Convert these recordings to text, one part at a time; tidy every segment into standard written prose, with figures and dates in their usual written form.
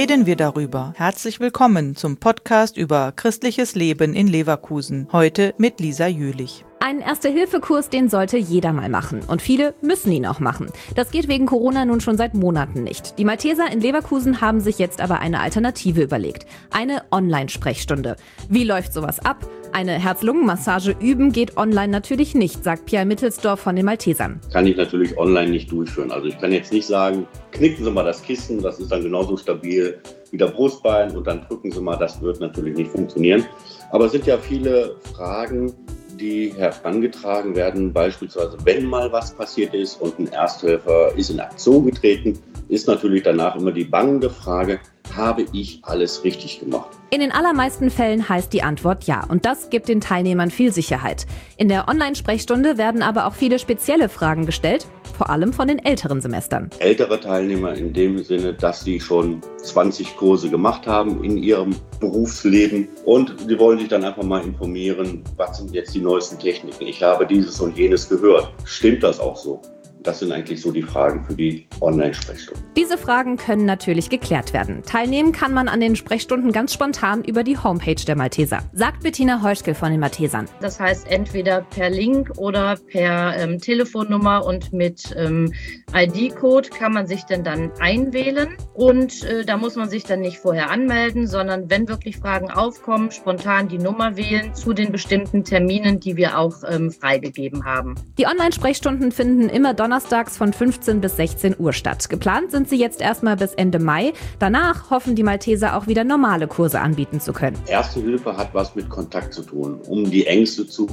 reden wir darüber. Herzlich willkommen zum Podcast über christliches Leben in Leverkusen. Heute mit Lisa Jülich. Ein Erste-Hilfe-Kurs, den sollte jeder mal machen. Und viele müssen ihn auch machen. Das geht wegen Corona nun schon seit Monaten nicht. Die Malteser in Leverkusen haben sich jetzt aber eine Alternative überlegt. Eine Online-Sprechstunde. Wie läuft sowas ab? Eine Herz-Lungen-Massage üben geht online natürlich nicht, sagt Pierre Mittelsdorf von den Maltesern. Kann ich natürlich online nicht durchführen. Also ich kann jetzt nicht sagen, knicken Sie mal das Kissen, das ist dann genauso stabil wie der Brustbein und dann drücken Sie mal, das wird natürlich nicht funktionieren. Aber es sind ja viele Fragen, die herangetragen werden, beispielsweise wenn mal was passiert ist und ein Ersthelfer ist in Aktion getreten, ist natürlich danach immer die bangende Frage, habe ich alles richtig gemacht? In den allermeisten Fällen heißt die Antwort ja und das gibt den Teilnehmern viel Sicherheit. In der Online-Sprechstunde werden aber auch viele spezielle Fragen gestellt, vor allem von den älteren Semestern. Ältere Teilnehmer in dem Sinne, dass sie schon 20 Kurse gemacht haben in ihrem Berufsleben und sie wollen sich dann einfach mal informieren, was sind jetzt die neuesten Techniken. Ich habe dieses und jenes gehört. Stimmt das auch so? Das sind eigentlich so die Fragen für die Online-Sprechstunden. Diese Fragen können natürlich geklärt werden. Teilnehmen kann man an den Sprechstunden ganz spontan über die Homepage der Malteser, sagt Bettina Heuschkel von den Maltesern. Das heißt entweder per Link oder per Telefonnummer und mit ID-Code kann man sich dann einwählen und da muss man sich dann nicht vorher anmelden, sondern wenn wirklich Fragen aufkommen, spontan die Nummer wählen zu den bestimmten Terminen, die wir auch freigegeben haben. Die Online-Sprechstunden finden immer donnerstags von 15 bis 16 Uhr statt. Geplant sind sie jetzt erstmal bis Ende Mai. Danach hoffen die Malteser auch wieder normale Kurse anbieten zu können. Erste Hilfe hat was mit Kontakt zu tun, um die Ängste zu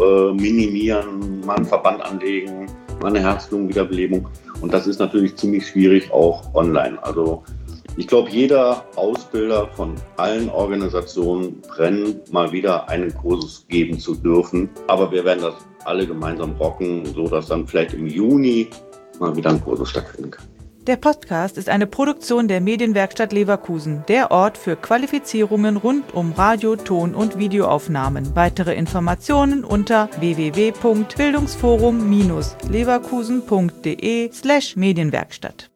minimieren, mal einen Verband anlegen, mal eine Herz-Lungen-Wiederbelebung. Und das ist natürlich ziemlich schwierig auch online. Also ich glaube, jeder Ausbilder von allen Organisationen brennt, mal wieder einen Kurs geben zu dürfen. Aber wir werden das alle gemeinsam rocken, sodass dann vielleicht im Juni mal wieder ein Kurs stattfinden kann. Der Podcast ist eine Produktion der Medienwerkstatt Leverkusen, der Ort für Qualifizierungen rund um Radio-, Ton- und Videoaufnahmen. Weitere Informationen unter www.bildungsforum-leverkusen.de/Medienwerkstatt.